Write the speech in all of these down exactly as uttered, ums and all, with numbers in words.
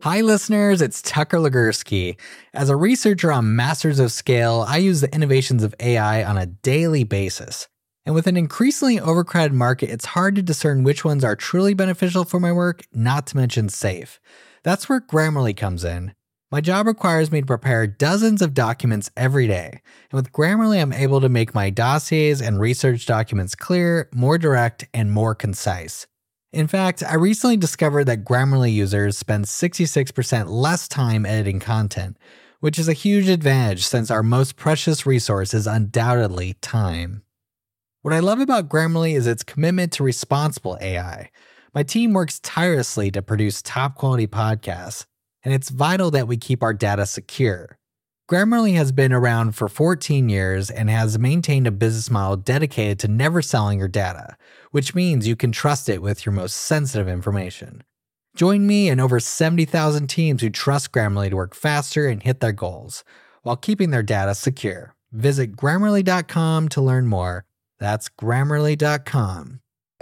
Hi listeners, it's Tucker Legursky. As a researcher on Masters of Scale, I use the innovations of A I on a daily basis. And with an increasingly overcrowded market, it's hard to discern which ones are truly beneficial for my work, not to mention safe. That's where Grammarly comes in. My job requires me to prepare dozens of documents every day. And with Grammarly, I'm able to make my dossiers and research documents clear, more direct, and more concise. In fact, I recently discovered that Grammarly users spend sixty-six percent less time editing content, which is a huge advantage since our most precious resource is undoubtedly time. What I love about Grammarly is its commitment to responsible A I. My team works tirelessly to produce top-quality podcasts, and it's vital that we keep our data secure. Grammarly has been around for fourteen years and has maintained a business model dedicated to never selling your data, which means you can trust it with your most sensitive information. Join me and over seventy thousand teams who trust Grammarly to work faster and hit their goals, while keeping their data secure. Visit Grammarly dot com to learn more. That's Grammarly dot com.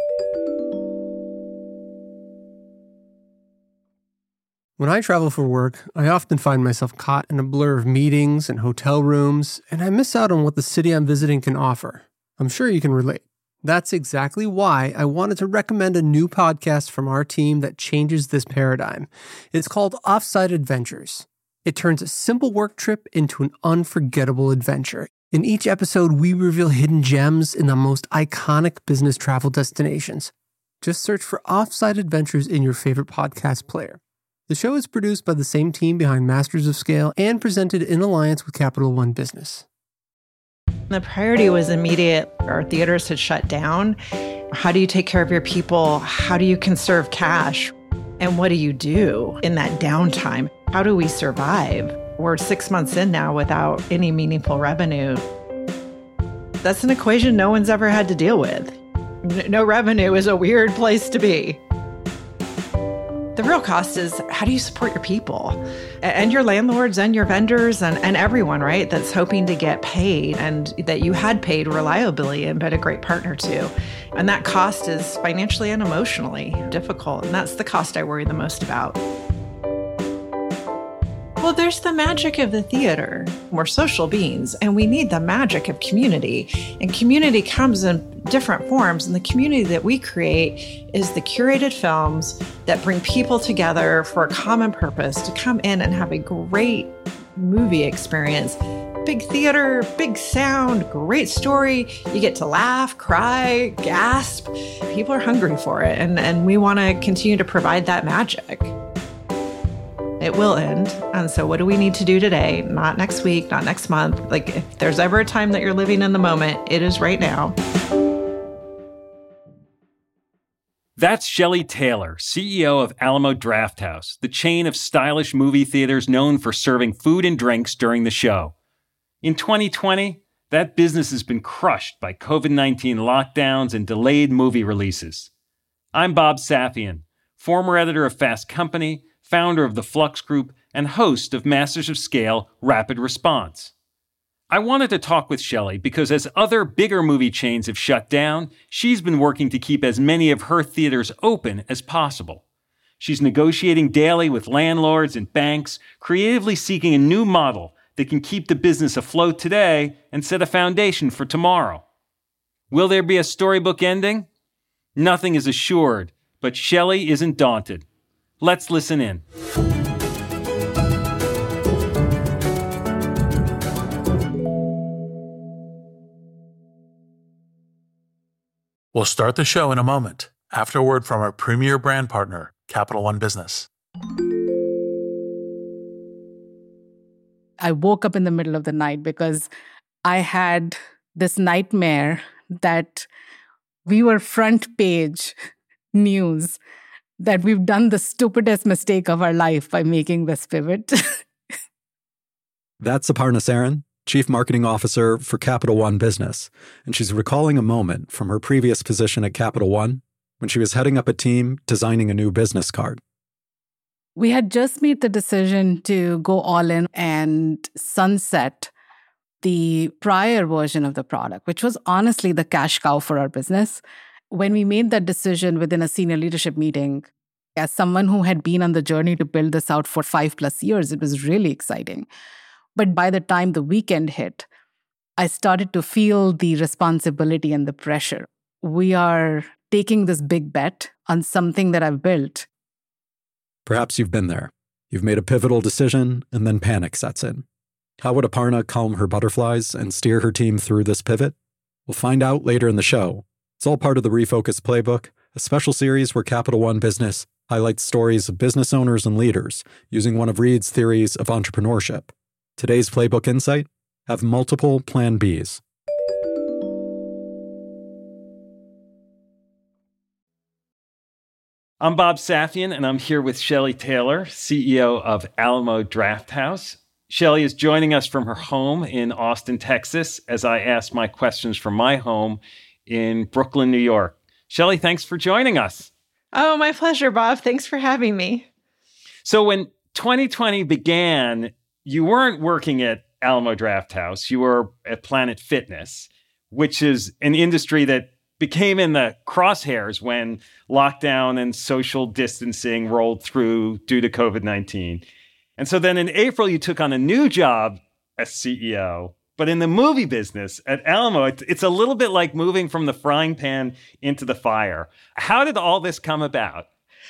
When I travel for work, I often find myself caught in a blur of meetings and hotel rooms, and I miss out on what the city I'm visiting can offer. I'm sure you can relate. That's exactly why I wanted to recommend a new podcast from our team that changes this paradigm. It's called Offsite Adventures. It turns a simple work trip into an unforgettable adventure. In each episode, we reveal hidden gems in the most iconic business travel destinations. Just search for Offsite Adventures in your favorite podcast player. The show is produced by the same team behind Masters of Scale and presented in alliance with Capital One Business. The priority was immediate. Our theaters had shut down. How do you take care of your people? How do you conserve cash? And what do you do in that downtime? How do we survive? We're six months in now without any meaningful revenue. That's an equation no one's ever had to deal with. No revenue is a weird place to be. The real cost is, how do you support your people and your landlords and your vendors and, and everyone, right, that's hoping to get paid and that you had paid reliably and been a great partner to. And that cost is financially and emotionally difficult. And that's the cost I worry the most about. Well, there's the magic of the theater. We're social beings, and we need the magic of community. And community comes in different forms. And the community that we create is the curated films that bring people together for a common purpose to come in and have a great movie experience. Big theater, big sound, great story. You get to laugh, cry, gasp. People are hungry for it. And, and we want to continue to provide that magic. It will end. And so what do we need to do today? Not next week, not next month. Like, if there's ever a time that you're living in the moment, it is right now. That's Shelley Taylor, C E O of Alamo Drafthouse, the chain of stylish movie theaters known for serving food and drinks during the show. In twenty twenty, that business has been crushed by covid nineteen lockdowns and delayed movie releases. I'm Bob Safian, former editor of Fast Company, founder of the Flux Group, and host of Masters of Scale Rapid Response. I wanted to talk with Shelley because as other bigger movie chains have shut down, she's been working to keep as many of her theaters open as possible. She's negotiating daily with landlords and banks, creatively seeking a new model that can keep the business afloat today and set a foundation for tomorrow. Will there be a storybook ending? Nothing is assured, but Shelley isn't daunted. Let's listen in. We'll start the show in a moment, after a word from our premier brand partner, Capital One Business. I woke up in the middle of the night because I had this nightmare that we were front page news, that we've done the stupidest mistake of our life by making this pivot. That's Aparna Saran, Chief Marketing Officer for Capital One Business, and she's recalling a moment from her previous position at Capital One when she was heading up a team designing a new business card. We had just made the decision to go all in and sunset the prior version of the product, which was honestly the cash cow for our business. When we made that decision within a senior leadership meeting, As someone who had been on the journey to build this out for five plus years, it was really exciting. But by the time the weekend hit, I started to feel the responsibility and the pressure. We are taking this big bet on something that I've built. Perhaps you've been there. You've made a pivotal decision, and then panic sets in. How would Aparna calm her butterflies and steer her team through this pivot? We'll find out later in the show. It's all part of the Refocus Playbook, a special series where Capital One Business highlights stories of business owners and leaders using one of Reid's theories of entrepreneurship. Today's Playbook Insight: have multiple Plan Bs. I'm Bob Safian, and I'm here with Shelly Taylor, C E O of Alamo Drafthouse. Shelly is joining us from her home in Austin, Texas, as I ask my questions from my home in Brooklyn, New York. Shelly, thanks for joining us. Oh, my pleasure, Bob. Thanks for having me. So when twenty twenty began, you weren't working at Alamo Drafthouse. You were at Planet Fitness, which is an industry that became in the crosshairs when lockdown and social distancing rolled through due to covid nineteen. And so then in April, you took on a new job as C E O. But in the movie business at Alamo, it's a little bit like moving from the frying pan into the fire. How did all this come about?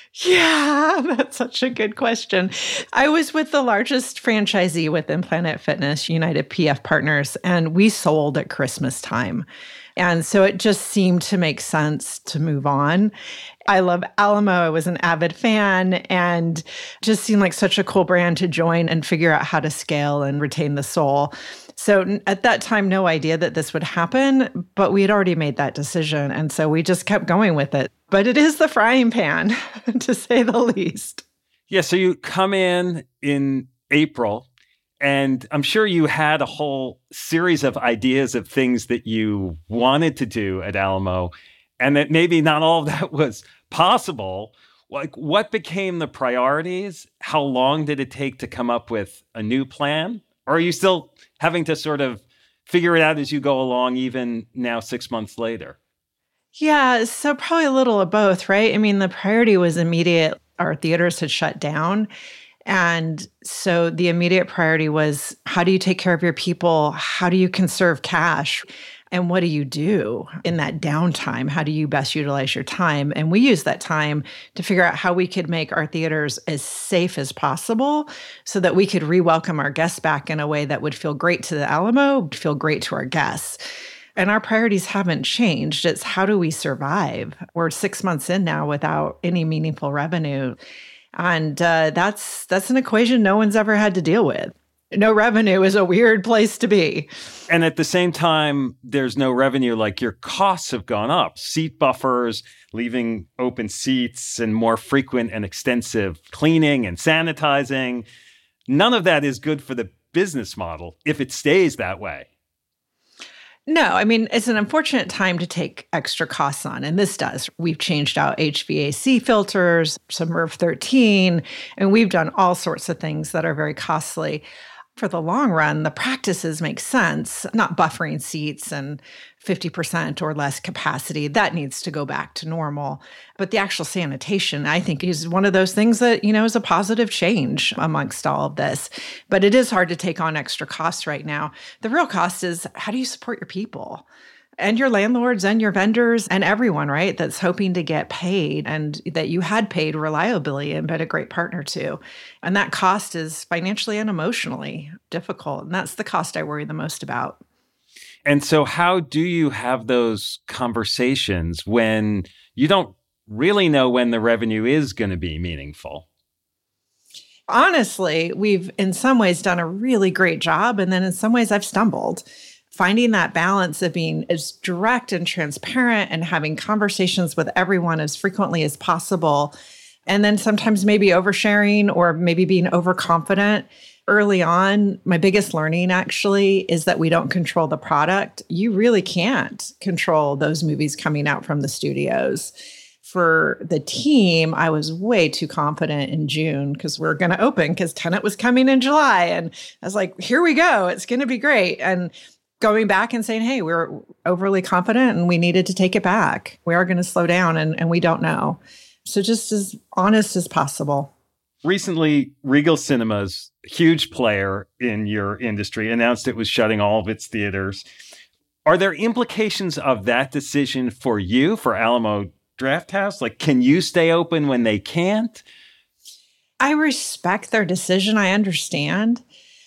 Yeah, that's such a good question. I was with the largest franchisee within Planet Fitness, United P F Partners, and we sold at Christmas time. And so it just seemed to make sense to move on. I love Alamo. I was an avid fan and just seemed like such a cool brand to join and figure out how to scale and retain the soul. So at that time, no idea that this would happen, but we had already made that decision. And so we just kept going with it. But it is the frying pan, to say the least. Yeah, so you come in in April, and I'm sure you had a whole series of ideas of things that you wanted to do at Alamo, and that maybe not all of that was possible. Like, what became the priorities? How long did it take to come up with a new plan? Or are you still having to sort of figure it out as you go along, even now six months later? Yeah, so probably a little of both, right? I mean, the priority was immediate. Our theaters had shut down. And so the immediate priority was, how do you take care of your people? How do you conserve cash? And what do you do in that downtime? How do you best utilize your time? And we used that time to figure out how we could make our theaters as safe as possible so that we could re-welcome our guests back in a way that would feel great to the Alamo, feel great to our guests. And our priorities haven't changed. It's how do we survive? We're six months in now without any meaningful revenue. And uh, that's that's an equation no one's ever had to deal with. No revenue is a weird place to be. And at the same time, there's no revenue, like your costs have gone up. Seat buffers, leaving open seats, and more frequent and extensive cleaning and sanitizing. None of that is good for the business model if it stays that way. No, I mean, it's an unfortunate time to take extra costs on, and this does. We've changed out H V A C filters, some R F thirteen, and we've done all sorts of things that are very costly. For the long run, the practices make sense, not buffering seats and fifty percent or less capacity. That needs to go back to normal. But the actual sanitation, I think, is one of those things that, you know, is a positive change amongst all of this. But it is hard to take on extra costs right now. The real cost is, how do you support your people? And your landlords and your vendors and everyone, right, that's hoping to get paid and that you had paid reliably and been a great partner to. And that cost is financially and emotionally difficult. And that's the cost I worry the most about. And so how do you have those conversations when you don't really know when the revenue is going to be meaningful? Honestly, we've in some ways done a really great job. And then in some ways I've stumbled. Finding that balance of being as direct and transparent and having conversations with everyone as frequently as possible. And then sometimes maybe oversharing or maybe being overconfident. Early on, my biggest learning actually is that we don't control the product. You really can't control those movies coming out from the studios. For the team, I was way too confident in June because we're going to open because Tenet was coming in July. And I was like, here we go. It's going to be great. And going back and saying, hey, we're overly confident and we needed to take it back. We are going to slow down and, and we don't know. So just as honest as possible. Recently, Regal Cinemas, huge player in your industry, announced it was shutting all of its theaters. Are there implications of that decision for you, for Alamo Drafthouse? Like, can you stay open when they can't? I respect their decision. I understand.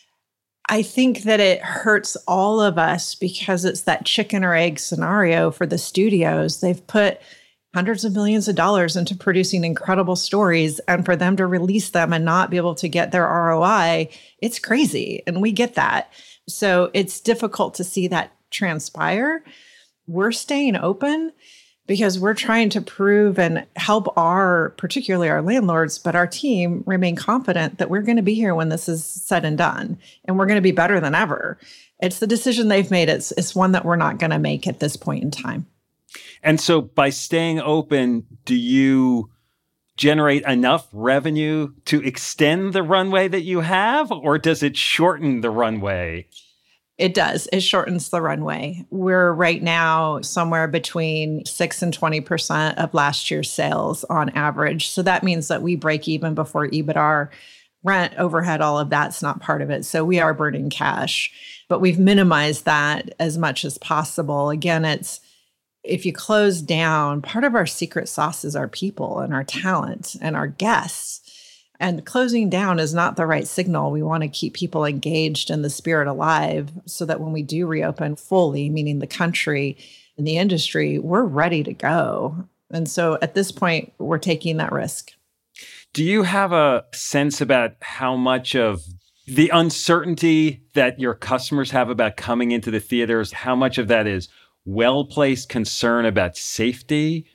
I think that it hurts all of us because it's that chicken or egg scenario for the studios. They've put hundreds of millions of dollars into producing incredible stories, and for them to release them and not be able to get their R O I, it's crazy. And we get that. So it's difficult to see that transpire. We're staying open because we're trying to prove and help our, particularly our landlords, but our team remain confident that we're going to be here when this is said and done, and we're going to be better than ever. It's the decision they've made. It's, it's one that we're not going to make at this point in time. And so by staying open, do you generate enough revenue to extend the runway that you have, or does it shorten the runway? It does. It shortens the runway. We're right now somewhere between six and twenty percent of last year's sales on average. So that means that we break even before EBITDA. Rent, overhead, all of that's not part of it. So we are burning cash, but we've minimized that as much as possible. Again, it's if you close down, part of our secret sauce is our people and our talent and our guests. And closing down is not the right signal. We want to keep people engaged and the spirit alive so that when we do reopen fully, meaning the country and the industry, we're ready to go. And so at this point, we're taking that risk. Do you have a sense about how much of the uncertainty that your customers have about coming into the theaters, how much of that is well-placed concern about safety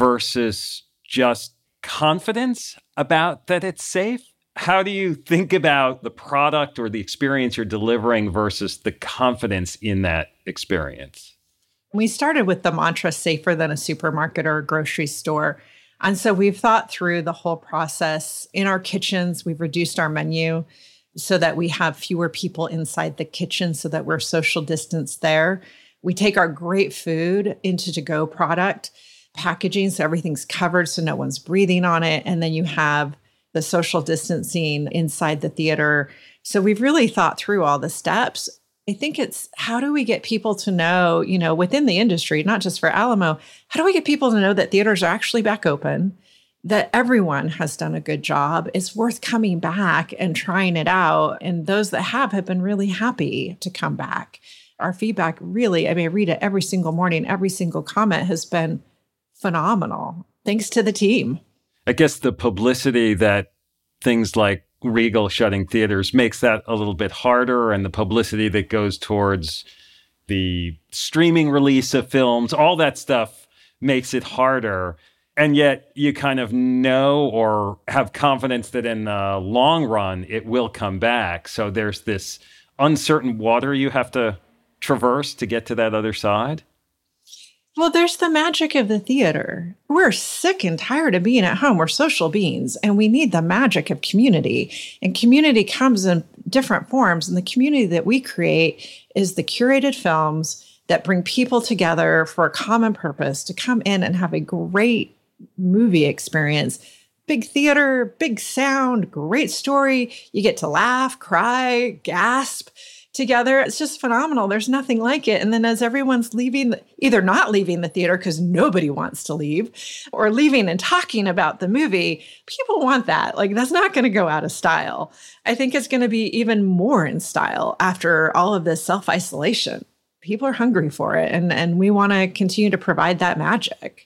versus just confidence about that it's safe? How do you think about the product or the experience you're delivering versus the confidence in that experience? We started with the mantra, safer than a supermarket or a grocery store. And so we've thought through the whole process. In our kitchens, we've reduced our menu so that we have fewer people inside the kitchen so that we're social distance there. We take our great food into to-go product packaging, so everything's covered so no one's breathing on it. And then you have the social distancing inside the theater. So we've really thought through all the steps. I think it's how do we get people to know, you know, within the industry, not just for Alamo, how do we get people to know that theaters are actually back open, that everyone has done a good job, it's worth coming back and trying it out. And those that have have been really happy to come back. Our feedback really, I mean, I read it every single morning, every single comment has been phenomenal. Thanks to the team. I guess the publicity that things like Regal shutting theaters makes that a little bit harder, and the publicity that goes towards the streaming release of films, all that stuff makes it harder. And yet you kind of know or have confidence that in the long run, it will come back. So there's this uncertain water you have to traverse to get to that other side. Well, there's the magic of the theater. We're sick and tired of being at home. We're social beings, and we need the magic of community. And community comes in different forms. And the community that we create is the curated films that bring people together for a common purpose to come in and have a great movie experience. Big theater, big sound, great story. You get to laugh, cry, gasp together. It's just phenomenal. There's nothing like it. And then as everyone's leaving, either not leaving the theater because nobody wants to leave, or leaving and talking about the movie, people want that. Like, that's not going to go out of style. I think it's going to be even more in style after all of this self-isolation. People are hungry for it, and, and we want to continue to provide that magic.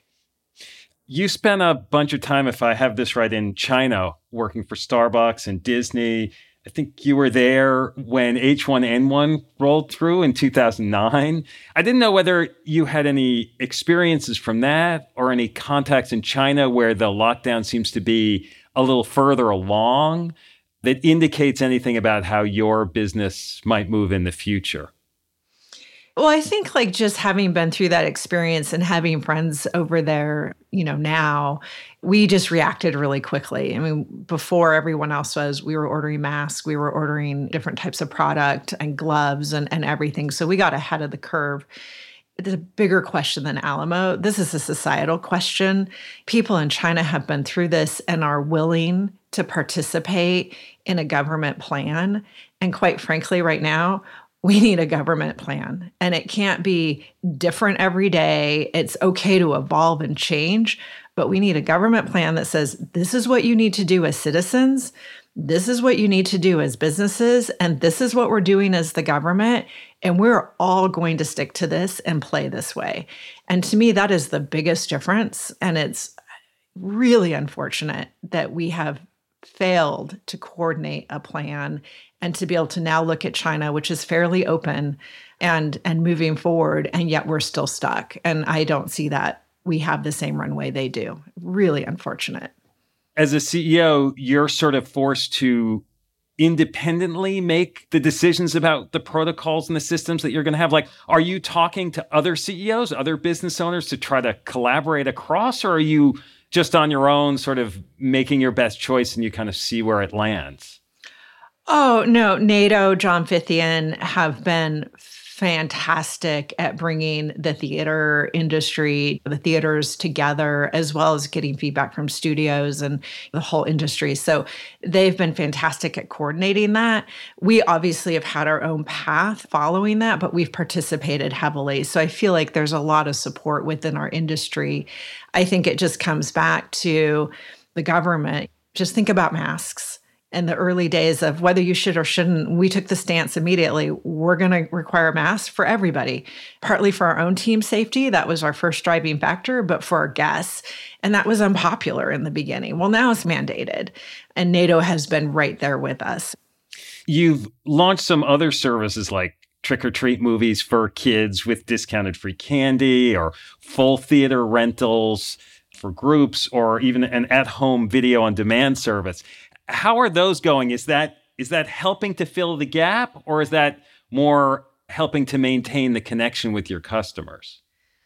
You spent a bunch of time, if I have this right, in China, working for Starbucks and Disney. I think you were there when H one N one rolled through in two thousand nine. I didn't know whether you had any experiences from that or any contacts in China where the lockdown seems to be a little further along that indicates anything about how your business might move in the future. Well, I think like just having been through that experience and having friends over there, you know, now, we just reacted really quickly. I mean, before everyone else was, we were ordering masks, we were ordering different types of product and gloves and, and everything. So we got ahead of the curve. it's a bigger question than Alamo. This is a societal question. People in China have been through this and are willing to participate in a government plan. And quite frankly, right now, we need a government plan. And it can't be different every day. It's okay to evolve and change, but we need a government plan that says, this is what you need to do as citizens. This is what you need to do as businesses. And this is what we're doing as the government. And we're all going to stick to this and play this way. And to me, that is the biggest difference. And it's really unfortunate that we have failed to coordinate a plan and to be able to now look at China, which is fairly open and, and moving forward, and yet we're still stuck. And I don't see that we have the same runway they do. Really unfortunate. As a C E O, you're sort of forced to independently make the decisions about the protocols and the systems that you're going to have. Like, are you talking to other C E Os, other business owners to try to collaborate across, or are you just on your own sort of making your best choice and you kind of see where it lands? Oh, no. NATO, John Fithian have been fantastic at bringing the theater industry, the theaters together, as well as getting feedback from studios and the whole industry. So they've been fantastic at coordinating that. We obviously have had our own path following that, but we've participated heavily. So I feel like there's a lot of support within our industry. I think it just comes back to the government. Just think about masks. In the early days of whether you should or shouldn't, we took the stance immediately. We're going to require masks for everybody, partly for our own team safety. That was our first driving factor, but for our guests. And that was unpopular in the beginning. Well, now it's mandated, and NATO has been right there with us. You've launched some other services like trick-or-treat movies for kids with discounted free candy, or full theater rentals for groups, or even an at-home video on demand service. How are those going? Is that is that helping to fill the gap, or is that more helping to maintain the connection with your customers?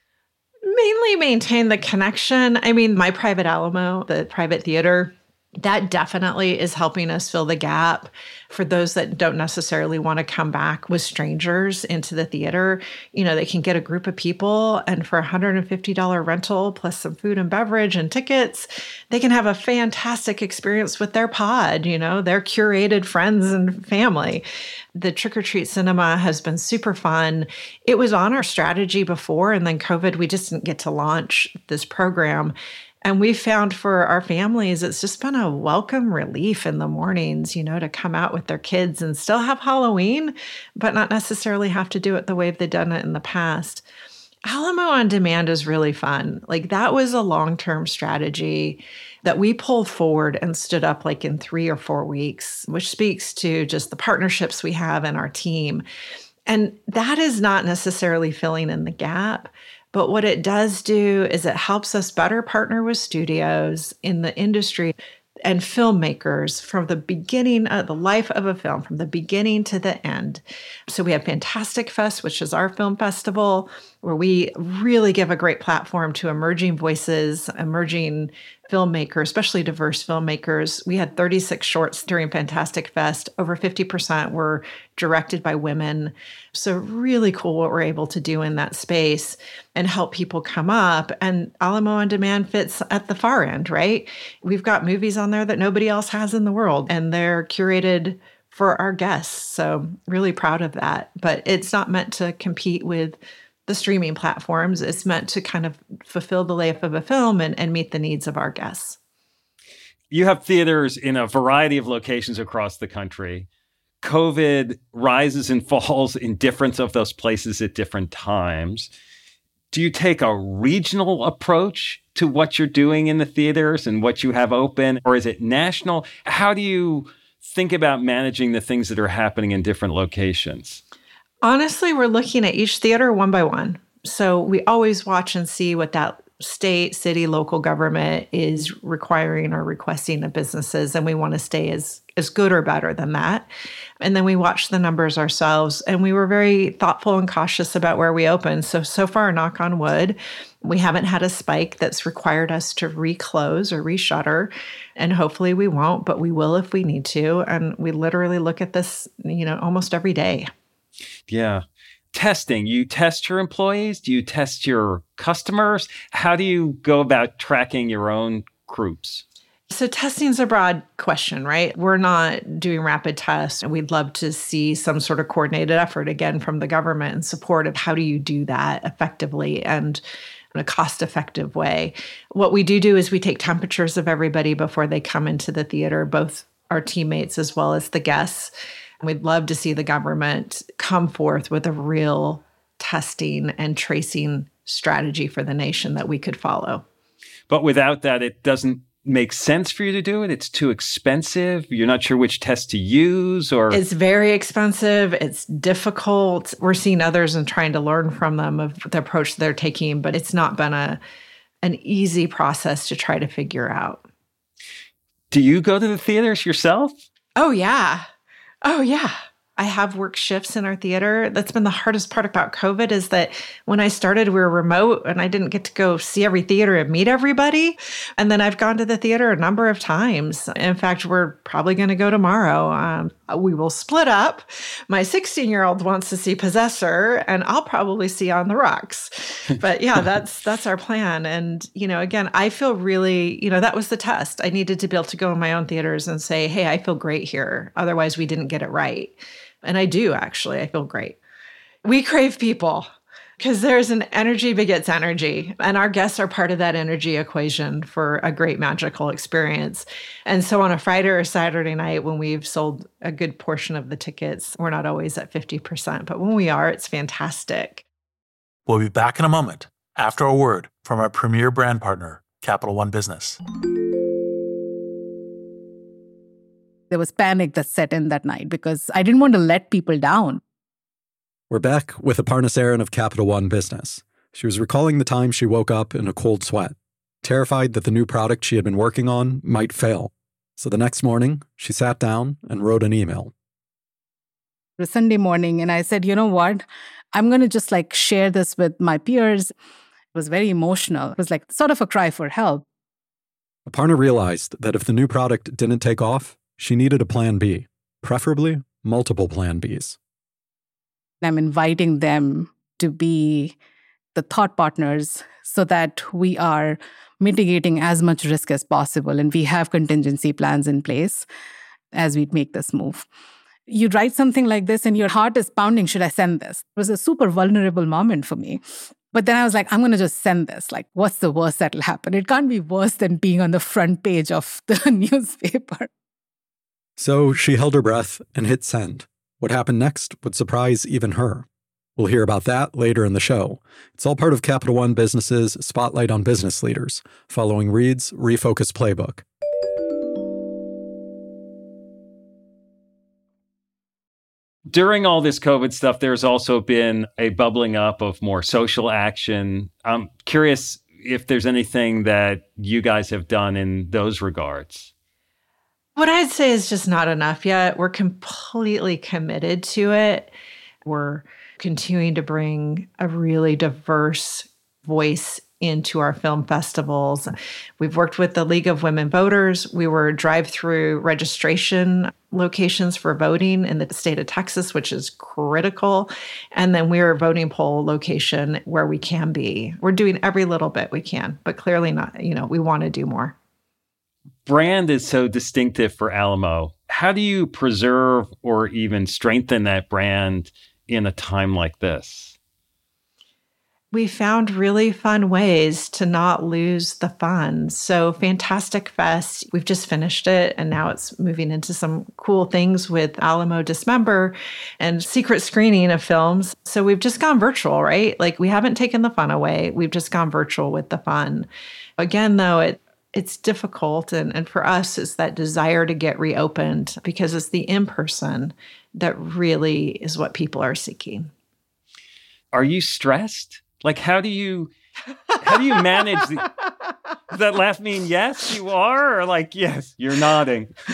Mainly maintain the connection. I mean, my private Alamo, the private theater, that definitely is helping us fill the gap for those that don't necessarily want to come back with strangers into the theater. You know, they can get a group of people, and for a one hundred fifty dollars rental plus some food and beverage and tickets, they can have a fantastic experience with their pod, you know, their curated friends and family. The trick-or-treat cinema has been super fun. It was on our strategy before, and then COVID, we just didn't get to launch this program. And we found for our families, it's just been a welcome relief in the mornings, you know, to come out with their kids and still have Halloween, but not necessarily have to do it the way they've done it in the past. Alamo On Demand is really fun. Like, that was a long-term strategy that we pulled forward and stood up like in three or four weeks, which speaks to just the partnerships we have in our team. And that is not necessarily filling in the gap. But what it does do is it helps us better partner with studios in the industry and filmmakers from the beginning of the life of a film, from the beginning to the end. So we have Fantastic Fest, which is our film festival, where we really give a great platform to emerging voices, emerging filmmakers, especially diverse filmmakers. We had thirty-six shorts during Fantastic Fest. Over fifty percent were directed by women. So really cool what we're able to do in that space and help people come up. And Alamo On Demand fits at the far end, right? We've got movies on there that nobody else has in the world, and they're curated for our guests. So really proud of that. But it's not meant to compete with the streaming platforms. It's meant to kind of fulfill the life of a film and, and meet the needs of our guests. You have theaters in a variety of locations across the country. COVID rises and falls in different of those places at different times. Do you take a regional approach to what you're doing in the theaters and what you have open, or is it national? How do you think about managing the things that are happening in different locations? Honestly, we're looking at each theater one by one. So we always watch and see what that state, city, local government is requiring or requesting of businesses, and we want to stay as, as good or better than that. And then we watch the numbers ourselves, and we were very thoughtful and cautious about where we open. So, so far, knock on wood, we haven't had a spike that's required us to reclose or reshutter, and hopefully we won't, but we will if we need to. And we literally look at this, you know, almost every day. Yeah. testing, you test your employees? Do you test your customers? How do you go about tracking your own groups? So testing is a broad question, right? We're not doing rapid tests, and we'd love to see some sort of coordinated effort, again, from the government in support of how do you do that effectively and in a cost-effective way. What we do do is we take temperatures of everybody before they come into the theater, both our teammates as well as the guests. And we'd love to see the government come forth with a real testing and tracing strategy for the nation that we could follow. But without that, it doesn't make sense for you to do it? It's too expensive? You're not sure which test to use? Or It's very expensive. It's difficult. We're seeing others and trying to learn from them of the approach they're taking, but it's not been a an easy process to try to figure out. Do you go to the theaters yourself? Oh, yeah. Oh, yeah. I have work shifts in our theater. That's been the hardest part about COVID is that when I started, we were remote and I didn't get to go see every theater and meet everybody. And then I've gone to the theater a number of times. In fact, we're probably going to go tomorrow. Um, we will split up. My sixteen-year-old wants to see Possessor and I'll probably see On the Rocks. But yeah, that's that's our plan. And, you know, again, I feel really, you know, that was the test. I needed to be able to go in my own theaters and say, hey, I feel great here. Otherwise, we didn't get it right. And I do, actually. I feel great. We crave people because there's an energy begets energy. And our guests are part of that energy equation for a great magical experience. And so on a Friday or Saturday night, when we've sold a good portion of the tickets, we're not always at fifty percent. But when we are, it's fantastic. We'll be back in a moment after a word from our premier brand partner, Capital One Business. There was panic that set in that night because I didn't want to let people down. We're back with Aparna Saran of Capital One Business. She was recalling the time she woke up in a cold sweat, terrified that the new product she had been working on might fail. So the next morning, she sat down and wrote an email. It was Sunday morning, and I said, you know what? I'm going to just like share this with my peers. It was very emotional. It was like sort of a cry for help. Aparna realized that if the new product didn't take off, she needed a plan B, preferably multiple plan Bs. I'm inviting them to be the thought partners so that we are mitigating as much risk as possible and we have contingency plans in place as we make this move. You write something like this and your heart is pounding, should I send this? It was a super vulnerable moment for me. But then I was like, I'm going to just send this. Like, what's the worst that'll happen? It can't be worse than being on the front page of the newspaper. So she held her breath and hit send. What happened next would surprise even her. We'll hear about that later in the show. It's all part of Capital One Business's Spotlight on Business Leaders, following Reed's Refocus Playbook. During all this COVID stuff, there's also been a bubbling up of more social action. I'm curious if there's anything that you guys have done in those regards. What I'd say is just not enough yet. We're completely committed to it. We're continuing to bring a really diverse voice into our film festivals. We've worked with the League of Women Voters. We were drive-through registration locations for voting in the state of Texas, which is critical. And then we're a voting poll location where we can be. We're doing every little bit we can, but clearly not, you know, we want to do more. Brand is so distinctive for Alamo. How do you preserve or even strengthen that brand in a time like this? We found really fun ways to not lose the fun. So Fantastic Fest, we've just finished it, and now it's moving into some cool things with Alamo Dismember and secret screening of films. So we've just gone virtual, right? Like we haven't taken the fun away. We've just gone virtual with the fun. Again, though, it it's difficult. And, and for us, it's that desire to get reopened because it's the in-person that really is what people are seeking. Are you stressed? Like, how do you, how do you manage the, does that laugh mean yes, you are? Or like, yes, you're nodding?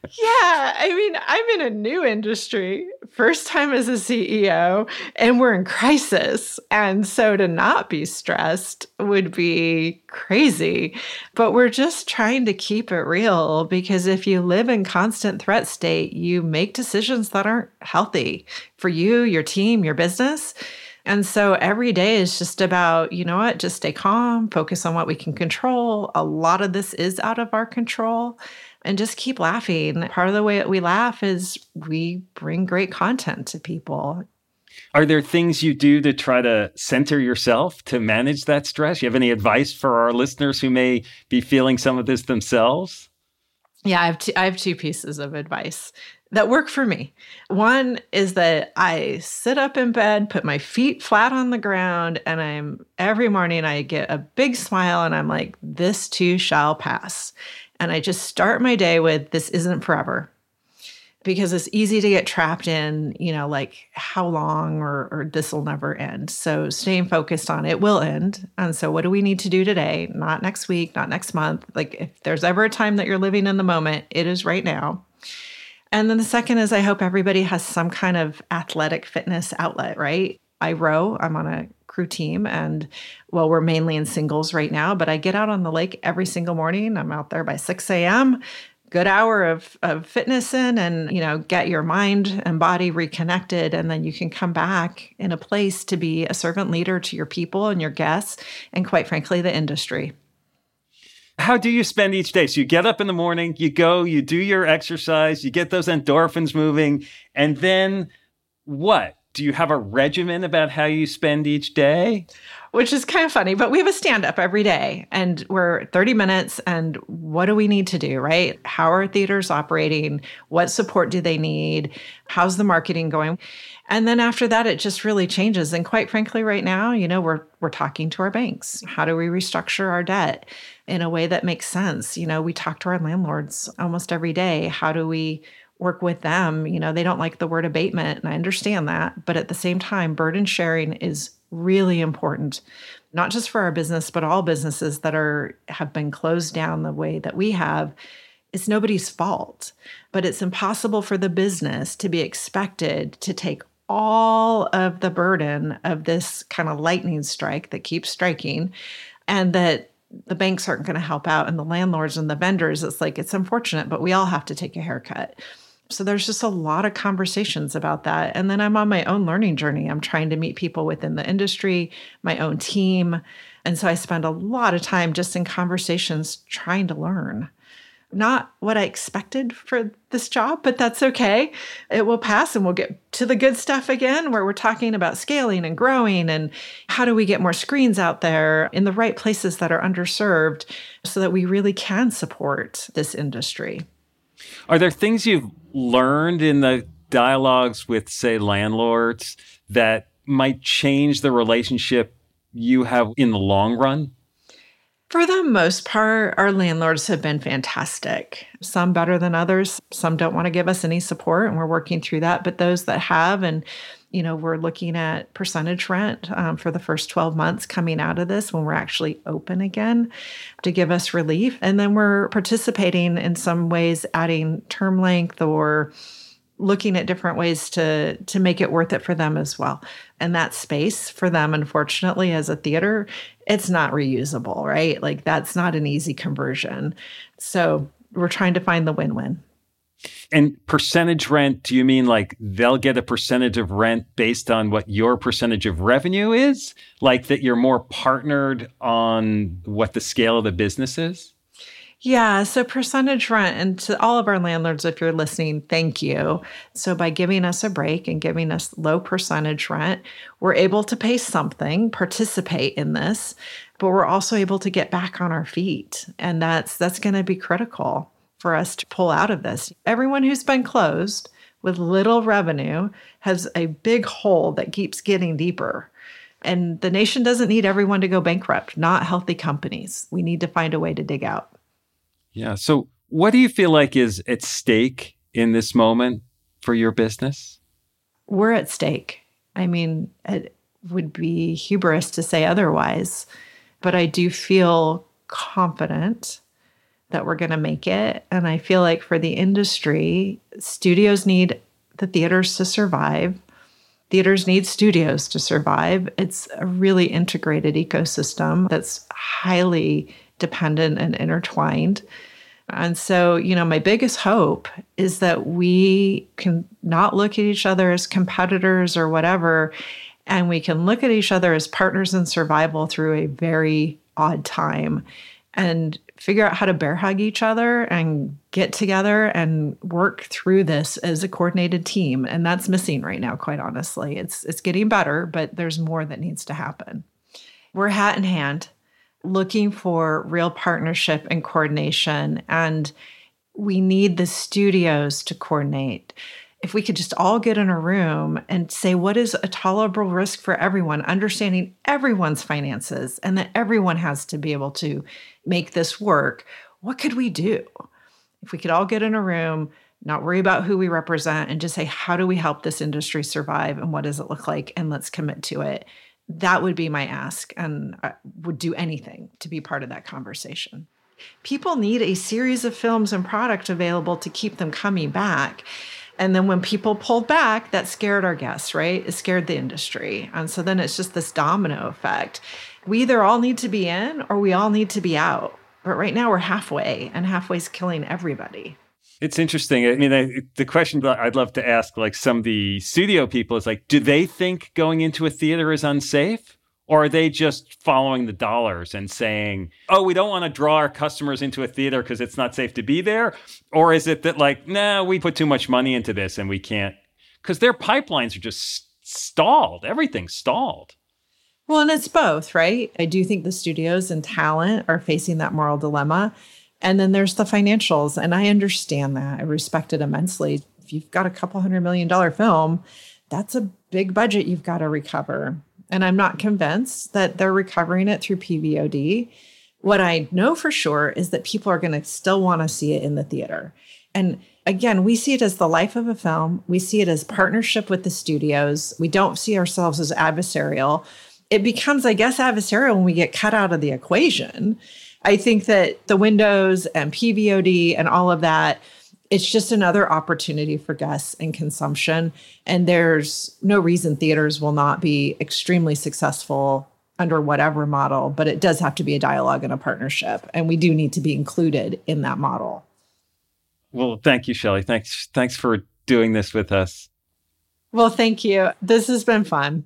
Yeah, I mean, I'm in a new industry, first time as a C E O, and we're in crisis. And so to not be stressed would be crazy. But we're just trying to keep it real because if you live in constant threat state, you make decisions that aren't healthy for you, your team, your business. And so every day is just about, you know what, just stay calm, focus on what we can control. A lot of this is out of our control. And just keep laughing. Part of the way that we laugh is we bring great content to people. Are there things you do to try to center yourself to manage that stress? You have any advice for our listeners who may be feeling some of this themselves? Yeah, I have two, I have two pieces of advice that work for me. One is that I sit up in bed, put my feet flat on the ground, and I'm every morning I get a big smile and I'm like, this too shall pass. And I just start my day with, this isn't forever. Because it's easy to get trapped in, you know, like how long or, or this will never end. So staying focused on it will end. And so what do we need to do today? Not next week, not next month. Like if there's ever a time that you're living in the moment, it is right now. And then the second is I hope everybody has some kind of athletic fitness outlet, right? I row, I'm on a crew team and well, we're mainly in singles right now, but I get out on the lake every single morning. I'm out there by six a.m., good hour of, of fitness in and, you know, get your mind and body reconnected. And then you can come back in a place to be a servant leader to your people and your guests and quite frankly, the industry. How do you spend each day? So you get up in the morning, you go, you do your exercise, you get those endorphins moving, and then what? Do you have a regimen about how you spend each day? Which is kind of funny, but we have a stand-up every day and we're thirty minutes and what do we need to do, right? How are theaters operating? What support do they need? How's the marketing going? And then after that, it just really changes. And quite frankly, right now, you know, we're we're talking to our banks. How do we restructure our debt in a way that makes sense? You know, we talk to our landlords almost every day. How do we work with them? You know, they don't like the word abatement, and I understand that. But at the same time, burden sharing is really important, not just for our business, but all businesses that are have been closed down the way that we have. It's nobody's fault, but it's impossible for the business to be expected to take all of the burden of this kind of lightning strike that keeps striking, and that the banks aren't going to help out, and the landlords and the vendors. It's like, it's unfortunate, but we all have to take a haircut. So there's just a lot of conversations about that. And then I'm on my own learning journey. I'm trying to meet people within the industry, my own team. And so I spend a lot of time just in conversations trying to learn. Not what I expected for this job, but that's okay. It will pass and we'll get to the good stuff again, where we're talking about scaling and growing and how do we get more screens out there in the right places that are underserved so that we really can support this industry. Are there things you've learned in the dialogues with, say, landlords that might change the relationship you have in the long run? For the most part, our landlords have been fantastic. Some better than others. Some don't want to give us any support, and we're working through that. But those that have, and you know, we're looking at percentage rent um, for the first twelve months coming out of this when we're actually open again to give us relief. And then we're participating in some ways, adding term length or looking at different ways to to make it worth it for them as well. And that space for them, unfortunately, as a theater, it's not reusable, right? Like that's not an easy conversion. So we're trying to find the win-win. And percentage rent, do you mean like they'll get a percentage of rent based on what your percentage of revenue is? Like that you're more partnered on what the scale of the business is? Yeah, so percentage rent, and to all of our landlords, if you're listening, thank you. So by giving us a break and giving us low percentage rent, we're able to pay something, participate in this, but we're also able to get back on our feet. And that's that's going to be critical for us to pull out of this. Everyone who's been closed with little revenue has a big hole that keeps getting deeper. And the nation doesn't need everyone to go bankrupt, not healthy companies. We need to find a way to dig out. Yeah. So what do you feel like is at stake in this moment for your business? We're at stake. I mean, it would be hubris to say otherwise, but I do feel confident that we're going to make it. And I feel like for the industry, studios need the theaters to survive. Theaters need studios to survive. It's a really integrated ecosystem that's highly dependent and intertwined. And so, you know, my biggest hope is that we can not look at each other as competitors or whatever, and we can look at each other as partners in survival through a very odd time and figure out how to bear hug each other and get together and work through this as a coordinated team. And that's missing right now, quite honestly. It's it's getting better, but there's more that needs to happen. We're hat in hand, looking for real partnership and coordination. And we need the studios to coordinate. If we could just all get in a room and say, what is a tolerable risk for everyone, understanding everyone's finances and that everyone has to be able to make this work, what could we do? If we could all get in a room, not worry about who we represent, and just say, how do we help this industry survive and what does it look like? And let's commit to it. That would be my ask, and I would do anything to be part of that conversation. People need a series of films and product available to keep them coming back. And then when people pulled back, that scared our guests, right? It scared the industry. And so then it's just this domino effect. We either all need to be in or we all need to be out. But right now we're halfway, and halfway's killing everybody. It's interesting. I mean, I, the question that I'd love to ask, like some of the studio people, is like, do they think going into a theater is unsafe? Or are they just following the dollars and saying, oh, we don't want to draw our customers into a theater because it's not safe to be there? Or is it that like, nah, we put too much money into this and we can't, because their pipelines are just stalled. Everything's stalled. Well, and it's both, right? I do think the studios and talent are facing that moral dilemma. And then there's the financials. And I understand that. I respect it immensely. If you've got a couple hundred million dollar film, that's a big budget you've got to recover. And I'm not convinced that they're recovering it through P V O D. What I know for sure is that people are going to still want to see it in the theater. And again, we see it as the life of a film. We see it as partnership with the studios. We don't see ourselves as adversarial. It becomes, I guess, adversarial when we get cut out of the equation. I think that the windows and P V O D and all of that, it's just another opportunity for guests and consumption. And there's no reason theaters will not be extremely successful under whatever model, but it does have to be a dialogue and a partnership. And we do need to be included in that model. Well, thank you, Shelley. Thanks, thanks for doing this with us. Well, thank you. This has been fun.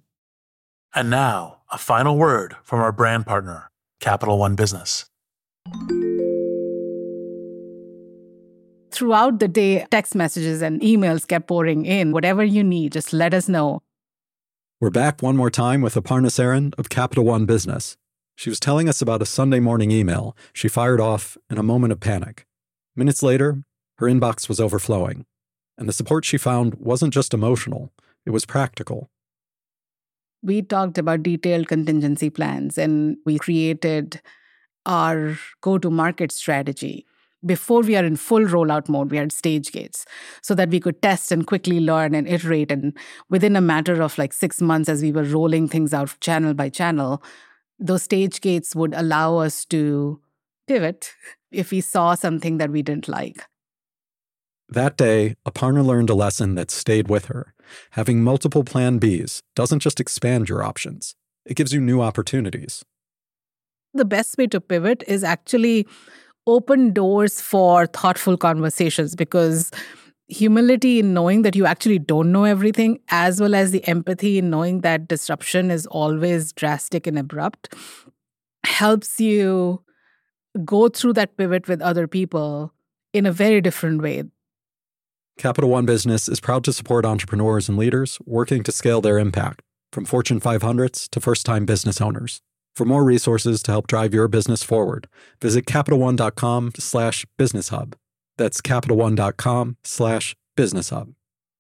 And now, a final word from our brand partner, Capital One Business. Throughout the day, text messages and emails kept pouring in. Whatever you need, just let us know. We're back one more time with Aparna Saran of Capital One Business. She was telling us about a Sunday morning email she fired off in a moment of panic. Minutes later, her inbox was overflowing. And the support she found wasn't just emotional, it was practical. We talked about detailed contingency plans, and we created our go-to-market strategy. Before we are in full rollout mode, we had stage gates so that we could test and quickly learn and iterate. And within a matter of like six months, as we were rolling things out channel by channel, those stage gates would allow us to pivot if we saw something that we didn't like. That day, Aparna learned a lesson that stayed with her. Having multiple plan Bs doesn't just expand your options. It gives you new opportunities. The best way to pivot is actually open doors for thoughtful conversations, because humility in knowing that you actually don't know everything, as well as the empathy in knowing that disruption is always drastic and abrupt, helps you go through that pivot with other people in a very different way. Capital One Business is proud to support entrepreneurs and leaders working to scale their impact, from Fortune five hundreds to first-time business owners. For more resources to help drive your business forward, visit CapitalOne.com slash Business Hub. That's CapitalOne.com slash Business Hub.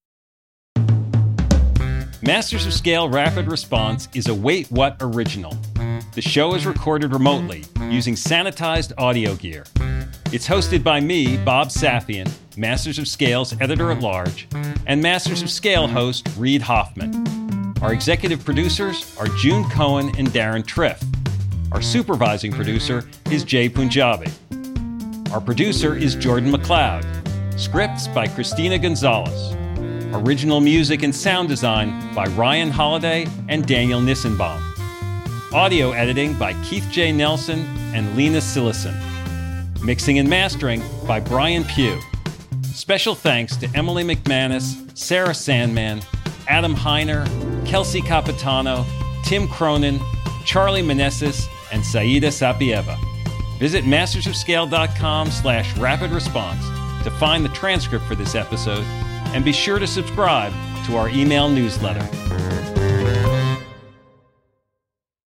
Masters of Scale Rapid Response is a Wait What original. The show is recorded remotely using sanitized audio gear. It's hosted by me, Bob Safian, Masters of Scale's editor-at-large, and Masters of Scale host Reid Hoffman. Our executive producers are June Cohen and Darren Triff. Our supervising producer is Jay Punjabi. Our producer is Jordan McLeod. Scripts by Christina Gonzalez. Original music and sound design by Ryan Holiday and Daniel Nissenbaum. Audio editing by Keith J. Nelson and Lena Sillison. Mixing and mastering by Brian Pugh. Special thanks to Emily McManus, Sarah Sandman, Adam Heiner, Kelsey Capitano, Tim Cronin, Charlie Meneses, and Saida Sapieva. Visit mastersofscale.com slash rapid response to find the transcript for this episode, and be sure to subscribe to our email newsletter.